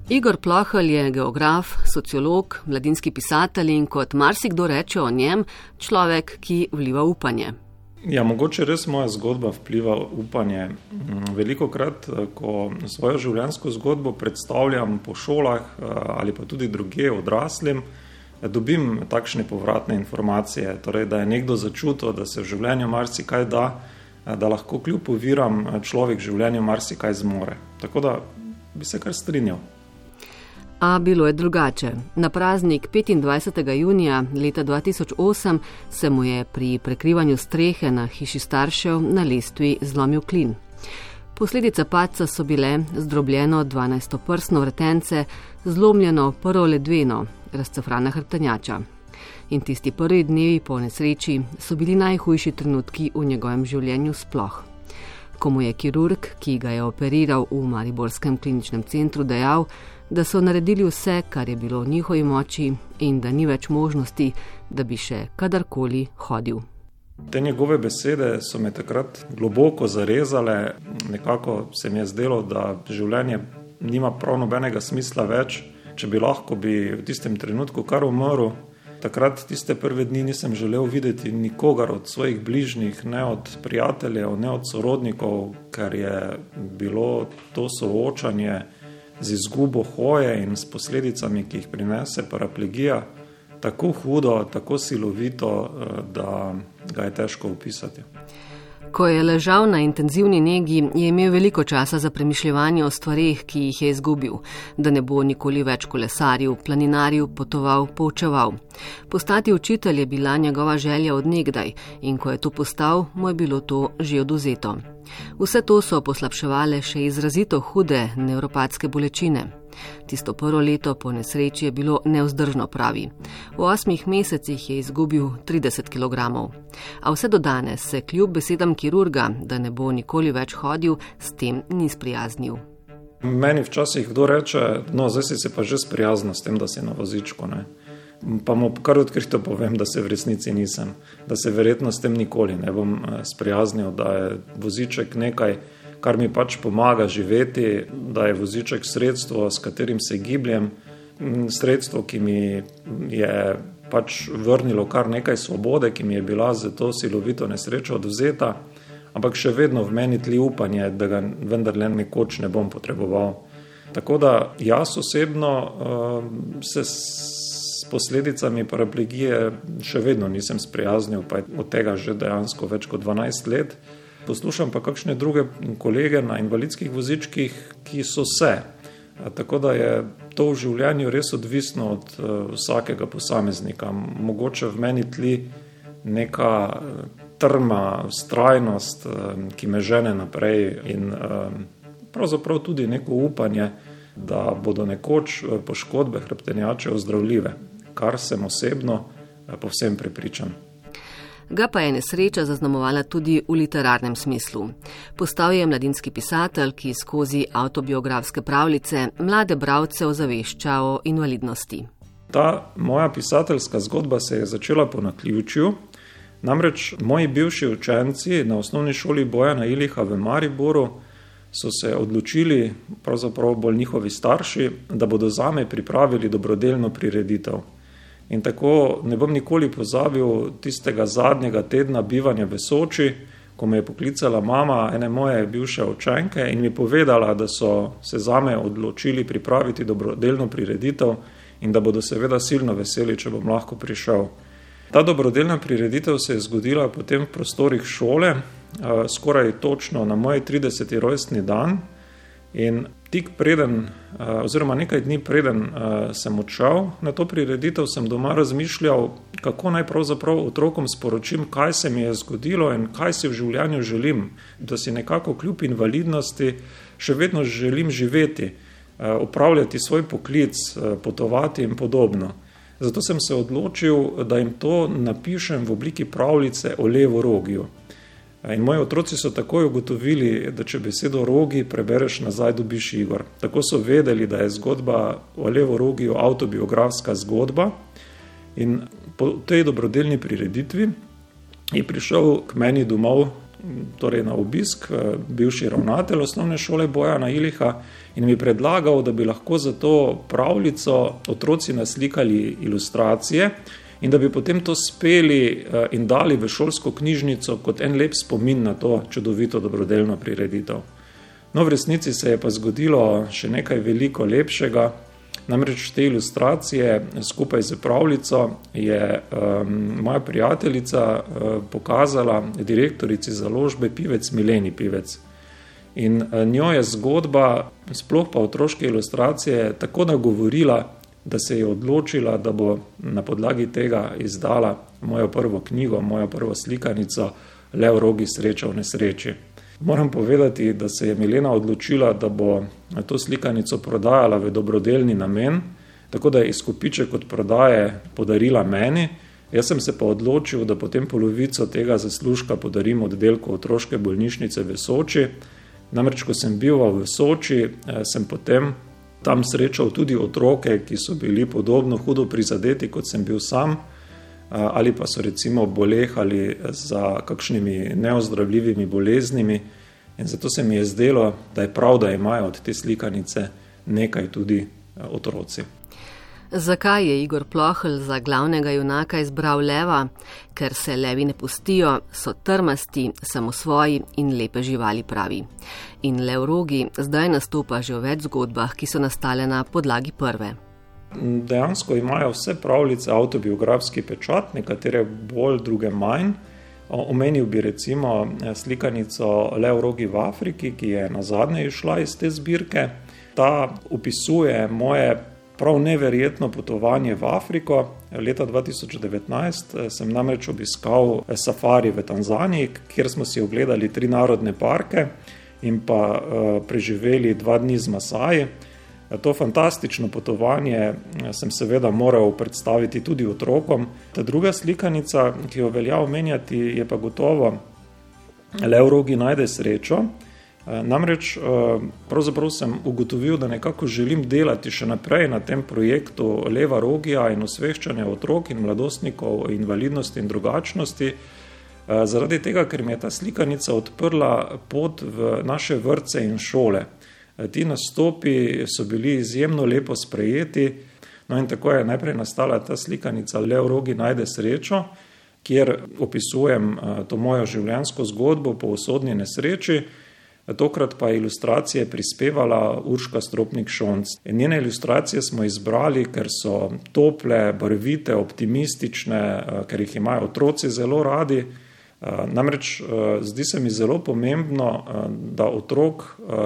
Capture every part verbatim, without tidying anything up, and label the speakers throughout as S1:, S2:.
S1: Igor Plohelj je geograf, sociolog, mladinski pisatelj in kot marsikdo reče o njem, človek, ki vliva upanje.
S2: Ja, mogoče res moja zgodba vpliva upanje. Velikokrat, ko svojo življenjsko zgodbo predstavljam po šolah ali pa tudi drugje odraslim, dobim takšne povratne informacije, torej, da je nekdo začutil, da se v življenju marsikaj da, da lahko kljub oviram človek v življenju marsikaj zmore. Tako da bi se kar strinjal.
S1: A bilo je drugače. Na praznik petindvajsetega junija leta dva tisoč osem se mu je pri prekrivanju strehe na hiši staršev na lestvi zlomil klin. Posledice padca so bile zdrobljeno dvanajstoprsno vretence, zlomljeno prvo ledveno, razcefrana hrbtenjača. In tisti prvi dnevi po nesreči so bili najhujši trenutki v njegovem življenju sploh. Ko mu je kirurg, ki ga je operiral v mariborskem kliničnem centru, dejal, da so naredili vse, kar je bilo v njihovi moči in da ni več možnosti, da bi še kadarkoli hodil.
S2: Te njegove besede so me takrat globoko zarezale. Nekako se mi je zdelo, da življenje nima prav nobenega smisla več. Če bi lahko, bi v tistem trenutku kar umrl. Takrat tiste prve dni nisem želel videti nikogar od svojih bližnjih, ne od prijateljev, ne od sorodnikov, ker je bilo to soočanje z izgubo hoje in s posledicami, ki jih prinese paraplegija, tako hudo, tako silovito, da ga je težko opisati.
S1: Ko je ležal na intenzivni negi, je imel veliko časa za premišljevanje o stvareh, ki jih je izgubil, da ne bo nikoli več kolesaril, planinaril, potoval, poučeval. Postati učitelj je bila njegova želja od nekdaj in ko je to postal, mu je bilo to že oduzeto. Vse to so poslabševale še izrazito hude nevropatske bolečine. Tisto prvo leto po nesreči je bilo nevzdržno, pravi. V osmih mesecih je izgubil trideset kilogramov. A vse do danes se kljub besedam kirurga, da ne bo nikoli več hodil, s tem ni sprijaznil.
S2: Meni včasih kdo reče, no, zdaj si se pa že sprijaznil s tem, da si na vozičku, ne. Pa mu kar odkrito povem, da se v resnici nisem, da se verjetno s tem nikoli ne bom sprijaznil, da je voziček nekaj, kar mi pač pomaga živeti, da je voziček sredstvo, s katerim se gibljem, sredstvo, ki mi je pač vrnilo kar nekaj svobode, ki mi je bila za to silovito nesrečo odvzeta, ampak še vedno v meni tli upanje, da ga vendar le nekoč ne bom potreboval. Tako da jaz osebno uh, se s posledicami paraplegije še vedno nisem sprijaznil, pa je od tega že dejansko več kot dvanajst let. Poslušam pa kakšne druge kolege na invalidskih vozičkih, ki so se. Tako da je to v življenju res odvisno od vsakega posameznika. Mogoče v meni tli neka trma, vztrajnost, ki me žene naprej in pravzaprav tudi neko upanje, da bodo nekoč poškodbe hrbtenjače ozdravljive, kar sem osebno povsem prepričan.
S1: Ga pa je nesreča zaznamovala tudi v literarnem smislu. Postal je mladinski pisatelj, ki skozi avtobiografske pravljice mlade bralce ozavešča o invalidnosti.
S2: Ta moja pisateljska zgodba se je začela po naključju. Namreč moji bivši učenci na osnovni šoli Bojana Iliha v Mariboru so se odločili, pravzaprav bolj njihovi starši, da bodo zame pripravili dobrodelno prireditev. In tako ne bom nikoli pozabil tistega zadnjega tedna bivanja v Soči, ko me je poklicala mama ene moje bivše učenke in mi povedala, da so se zame odločili pripraviti dobrodelno prireditev in da bodo seveda silno veseli, če bom lahko prišel. Ta dobrodelna prireditev se je zgodila potem v prostorih šole, skoraj točno na moj trideseti rojstni dan. In tik preden, oziroma nekaj dni preden sem odšel na to prireditev, sem doma razmišljal, kako naj pravzaprav otrokom sporočim, kaj se mi je zgodilo in kaj si v življenju želim, da si nekako kljub invalidnosti še vedno želim živeti, opravljati svoj poklic, potovati in podobno. Zato sem se odločil, da jim to napišem v obliki pravljice o levorogiju. In moji otroci so takoj ugotovili, da če besedo rogi prebereš nazaj, dobiš Igor. Tako so vedeli, da je zgodba o levorogiju avtobiografska zgodba. In po tej dobrodelni prireditvi je prišel k meni domov, torej na obisk, bivši ravnatelj osnovne šole Bojana Iliha in mi predlagal, da bi lahko za to pravljico otroci naslikali ilustracije in da bi potem to speli in dali v šolsko knjižnico kot en lep spomin na to čudovito dobrodelno prireditev. No, v resnici se je pa zgodilo še nekaj veliko lepšega, namreč te ilustracije skupaj z pravljico je um, moja prijateljica uh, pokazala direktorici založbe Pivec Mileni Pivec. In uh, njo je zgodba, sploh pa otroške ilustracije, tako nagovorila, da se je odločila, da bo na podlagi tega izdala mojo prvo knjigo, mojo prvo slikanico Lev Rogi sreča v nesreči. Moram povedati, da se je Milena odločila, da bo to slikanico prodajala v dobrodelni namen, tako da je izkupiček od prodaje podarila meni. Jaz sem se pa odločil, da potem polovico tega zaslužka podarim oddelku otroške bolnišnice v Soči. Namreč, ko sem bil v Soči, sem potem tam srečal tudi otroke, ki so bili podobno hudo prizadeti, kot sem bil sam, ali pa so recimo bolehali za kakšnimi neozdravljivimi boleznimi. In zato se mi je zdelo, da je prav, da imajo od te slikanice nekaj tudi otroci.
S1: Zakaj je Igor Plohelj za glavnega junaka izbral leva? Ker se levi ne pustijo, so trmasti, samosvoji in lepe živali, pravi. In Lev Rogi zdaj nastopa že v več zgodbah, ki so nastale na podlagi prve.
S2: Dejansko imajo vse pravljice avtobiografski pečat, nekatere bolj, druge manj. Omenil bi recimo slikanico Lev Rogi v Afriki, ki je nazadnje išla iz te zbirke. Ta opisuje moje prav neverjetno potovanje v Afriko. Leta dva tisoč devetnajst sem namreč obiskal safari v Tanzaniji, kjer smo si ogledali tri narodne parke in pa preživeli dva dni z Masaji. To fantastično potovanje sem seveda moral predstaviti tudi otrokom. Ta druga slikanica, ki jo velja omenjati, je pa gotovo Lev Rogi najde srečo. Namreč pravzaprav sem ugotovil, da nekako želim delati še naprej na tem projektu Leva Rogija in osveščanja otrok in mladostnikov o invalidnosti in drugačnosti, zaradi tega, ker mi je ta slikanica odprla pot v naše vrtce in šole. Ti nastopi so bili izjemno lepo sprejeti, no in tako je najprej nastala ta slikanica Lev Rogi najde srečo, kjer opisujem to mojo življenjsko zgodbo po usodni nesreči. Tokrat pa je ilustracije prispevala Urška Stropnik-Šonc. Njene ilustracije smo izbrali, ker so tople, barvite, optimistične, ker jih imajo otroci zelo radi. Namreč zdi se mi zelo pomembno, da otrok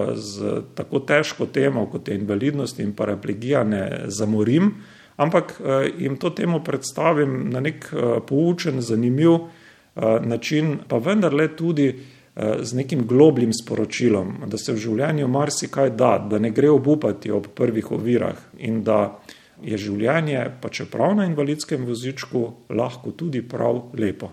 S2: z tako težko temo, kot je invalidnost in paraplegija, ne zamorim, ampak jim to temo predstavim na nek poučen, zanimiv način, pa vendarle tudi z nekim globljim sporočilom, da se v življenju marsikaj da, da ne gre obupati ob prvih ovirah in da je življenje, pa čeprav na invalidskem vozičku, lahko tudi prav lepo.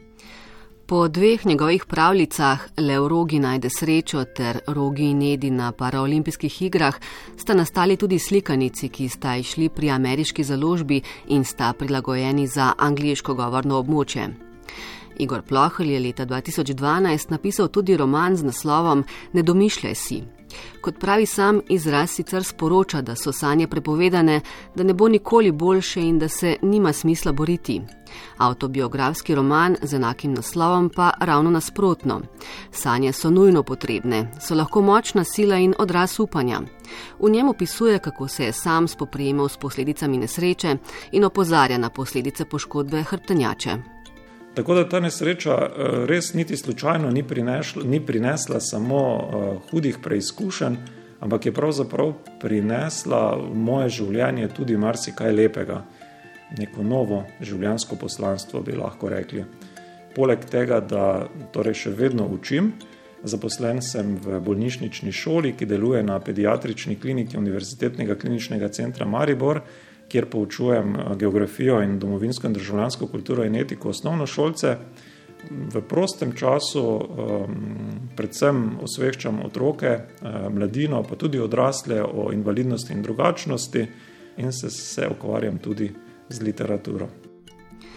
S1: Po dveh njegovih pravljicah Lev Rogi najde srečo ter Rogi in Edi na paraolimpijskih igrah sta nastali tudi slikanici, ki sta išli pri ameriški založbi in sta prilagojeni za angleško govorno območje. Igor Plohelj je leta dva tisoč dvanajst napisal tudi roman z naslovom Ne domišljaj si. Kot pravi sam, izraz sicer sporoča, da so sanje prepovedane, da ne bo nikoli boljše in da se nima smisla boriti. Avtobiografski roman z enakim naslovom pa ravno nasprotno. Sanje so nujno potrebne, so lahko močna sila in odraz upanja. V njem opisuje, kako se je sam spoprijemal s posledicami nesreče in opozarja na posledice poškodbe hrbtenjače.
S2: Tako da ta nesreča res niti slučajno ni prinesla, ni prinesla samo hudih preizkušenj, ampak je pravzaprav prinesla v moje življenje tudi marsikaj lepega. Neko novo življenjsko poslanstvo, bi lahko rekli. Poleg tega, da torej še vedno učim, zaposlen sem v bolnišnični šoli, ki deluje na pediatrični kliniki Univerzitetnega kliničnega centra Maribor, kjer poučujem geografijo in domovinsko in državljansko kulturo in etiko osnovnošolce. V prostem času predvsem osveščam otroke, mladino, pa tudi odrasle o invalidnosti in drugačnosti in se, se ukvarjam tudi z literaturo.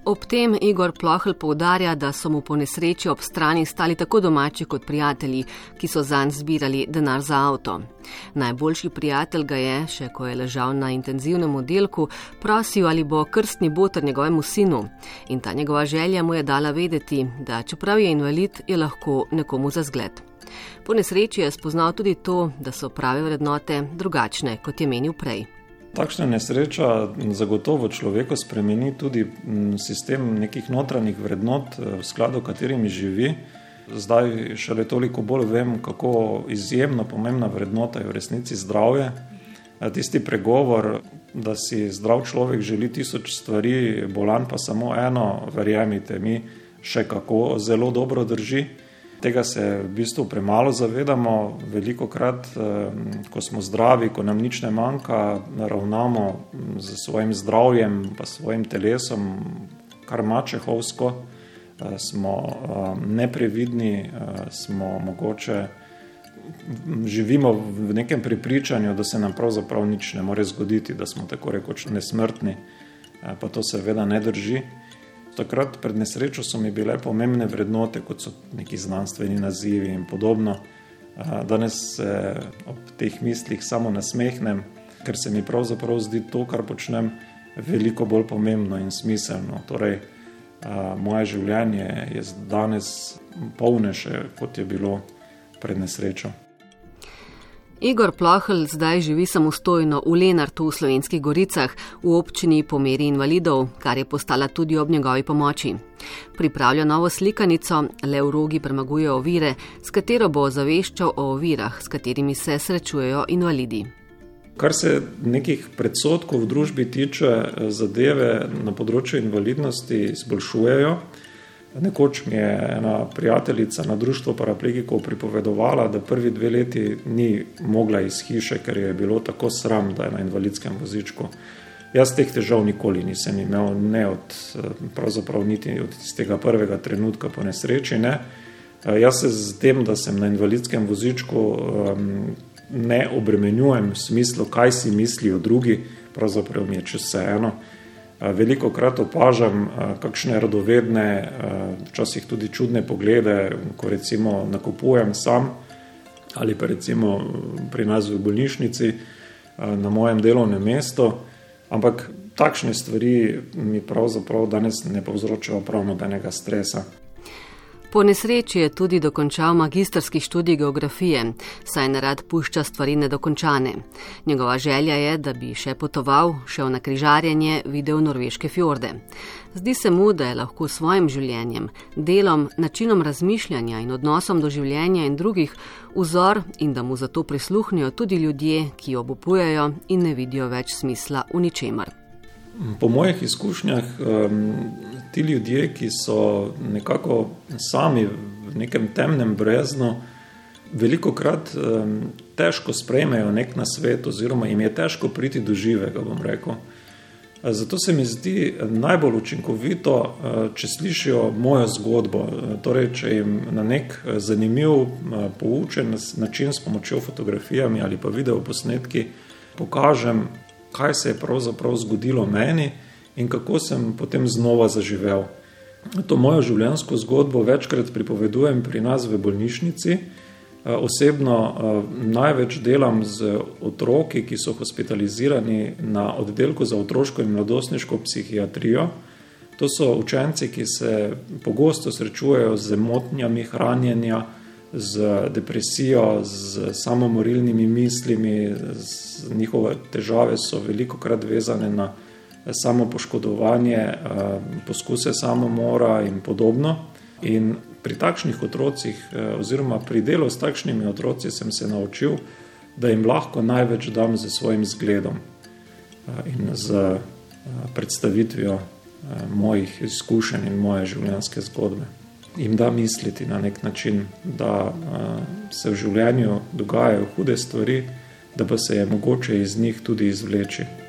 S1: Ob tem Igor Plohl poudarja, da so mu po nesreči ob strani stali tako domači kot prijatelji, ki so zanj zbirali denar za avto. Najboljši prijatelj ga je, še ko je ležal na intenzivnem oddelku, prosil, ali bo krstni boter njegovemu sinu. In ta njegova želja mu je dala vedeti, da čeprav je invalid, je lahko nekomu za zgled. Po nesreči je spoznal tudi to, da so prave vrednote drugačne, kot je menil prej.
S2: Takšna nesreča zagotovo človeku spremeni tudi sistem nekih notranjih vrednot, v skladu katerimi živi. Zdaj šele toliko bolj vem, kako izjemno pomembna vrednota je v resnici zdravje. Tisti pregovor, da si zdrav človek želi tisoč stvari, bolan pa samo eno, verjemite mi, še kako zelo dobro drži. Tega se v bistvu premalo zavedamo. Veliko krat, ko smo zdravi, ko nam nič ne manjka, ravnamo z svojim zdravjem pa svojim telesom kar mačehovsko, smo neprevidni, smo mogoče, živimo v nekem prepričanju, da se nam pravzaprav nič ne more zgoditi, da smo tako rekoč nesmrtni, pa to seveda ne drži. Takrat pred nesrečo so mi bile pomembne vrednote, kot so neki znanstveni nazivi in podobno. Danes se ob teh mislih samo nasmehnem, ker se mi pravzaprav zdi to, kar počnem, veliko bolj pomembno in smiselno. Torej, moje življenje je danes polnejše, kot je bilo pred nesrečo.
S1: Igor Plohl zdaj živi samostojno v Lenartu v Slovenskih Goricah, v občini po meri invalidov, kar je postala tudi ob njegovi pomoči. Pripravlja novo slikanico, Le v rogi premagujejo ovire, s katero bo zaveščal o ovirah, s katerimi se srečujejo invalidi.
S2: Kar se nekih predsodkov v družbi tiče, zadeve na področju invalidnosti izboljšujejo. Nekoč mi je ena prijateljica na društvu paraplegikov pripovedovala, da prvi dve leti ni mogla iz hiše, ker je bilo tako sram, da je na invalidskem vozičku. Jaz teh težav nikoli nisem imel, ne od, pravzaprav niti od tistega prvega trenutka po nesreči, ne. Jaz se z tem, da sem na invalidskem vozičku, ne obremenjujem v smislu, kaj si mislijo drugi, pravzaprav mi je čisto vseeno. Veliko krat opažam kakšne radovedne, včasih tudi čudne poglede, ko recimo nakupujem sam ali pa recimo pri nas v bolnišnici na mojem delovnem mestu, ampak takšne stvari mi pravzaprav danes ne povzročajo prav nobenega stresa.
S1: Po nesreči je tudi dokončal magistrski študij geografije, saj nerad pušča stvari nedokončane. Njegova želja je, da bi še potoval, šel na križarjenje, videl norveške fjorde. Zdi se mu, da je lahko svojim življenjem, delom, načinom razmišljanja in odnosom do življenja in drugih vzor in da mu zato prisluhnejo tudi ljudje, ki obupujejo in ne vidijo več smisla v ničemer.
S2: Po mojih izkušnjah, ti ljudje, ki so nekako sami v nekem temnem breznu, veliko krat težko sprejmejo nek nasvet oziroma jim je težko priti do živega, bom rekel. Zato se mi zdi najbolj učinkovito, če slišijo mojo zgodbo, torej če jim na nek zanimiv, poučen način s pomočjo fotografijami ali pa videoposnetki pokažem, kaj se je pravzaprav zgodilo meni in kako sem potem znova zaživel. To mojo življenjsko zgodbo večkrat pripovedujem pri nas v bolnišnici. Osebno največ delam z otroki, ki so hospitalizirani na oddelku za otroško in mladostniško psihiatrijo. To so učenci, ki se pogosto srečujejo z motnjami hranjenja, z depresijo, z samomorilnimi mislimi, z njihove težave so veliko krat vezane na samopoškodovanje, poskuse samomora in podobno. In pri takšnih otrocih oziroma pri delu s takšnimi otroci sem se naučil, da jim lahko največ dam z svojim zgledom in z predstavitvijo mojih izkušenj in moje življenjske zgodbe. Jim da misliti na nek način, da se v življenju dogajajo hude stvari, da pa se je mogoče iz njih tudi izvleči.